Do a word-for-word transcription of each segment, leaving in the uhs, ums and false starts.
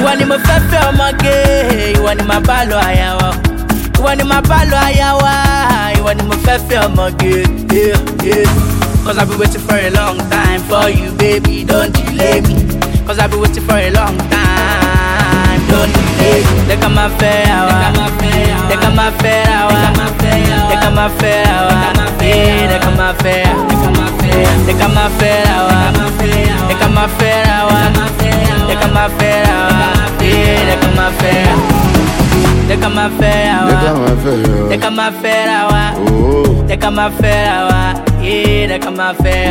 want him a fefe omage, you want him a balo ayawa. You want him a balo ayawa, you want him a fefe omage, yeah, yeah. Cause I've been waiting for a long time for you, baby, don't delay me. Cause I've been waiting for a long time, don't delay me. They come my fair hour, they come my fair hour, they come my fair hour, yeah, they come my fair, they come my fair hour, they come my fair hour, they come my fair hour, yeah, they come my fair, they come my fair hour, they come my fair hour, they come my fair hour, yeah, they come my fair.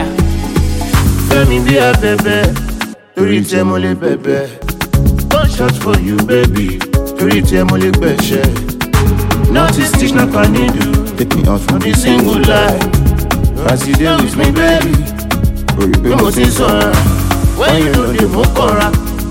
Femi be a baby, Turite mole bebe. One shot for you, baby. Turite mole beshe. Notice stitch na panidu. Take me out from this single life. As you there with me, baby. You must see sora. When you know the mokora.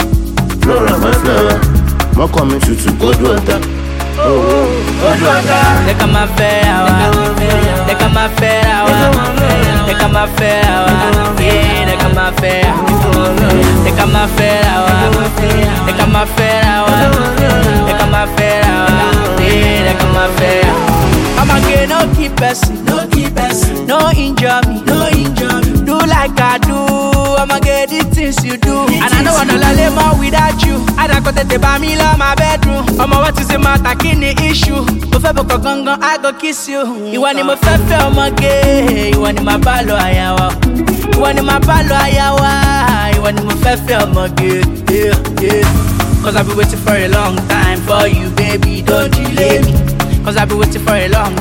Flora my flower. More coming to to good water. Oh, good water. They come my fair hour. They come my fair hour. They come my fair hour. Yeah, they come my fair. They come my fair hour. They come my fair hour. They come my fair hour. Yeah, they come my fair. I'ma get no keep person, no keep person, no injure me, no injure me. Do like I do, I'ma get the things you do. And I don't wanna lay more without you. I don't got to buy me love my bedroom. I'ma what is the matter, kini issue. Before I go kiss you. You want him a fefe, I'ma gay. You want him a balo ayawa. You want him a balo ayawa. You want him a fefe, I'ma gay. Yeah, yeah. Cause I've been waiting for a long time for you, baby, don't delay me. Cause I've been waiting for a long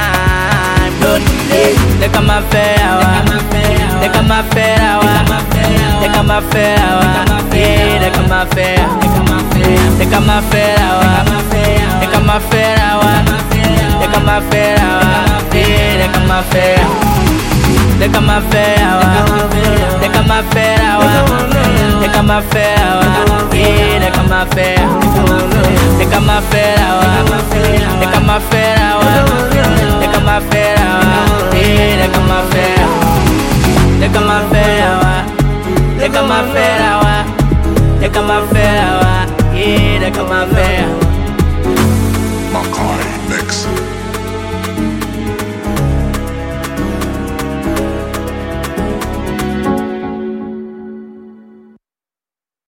time, don't delay me. They come my fair hour, they come my fair hour, they come my fair hour, yeah, they come my fair, they come my fair hour, they come my fair hour, they come my fair hour, yeah, they come my fair, they come my fair hour, they come my fair hour, they come my fair hour, yeah, they come my fair, they come my fair hour, they come my fair hour, they come my fair hour, yeah, they come my fair, they come my fair hour, they come my fair hour, they come my fair hour, yeah, they come my fair. Makai Mix.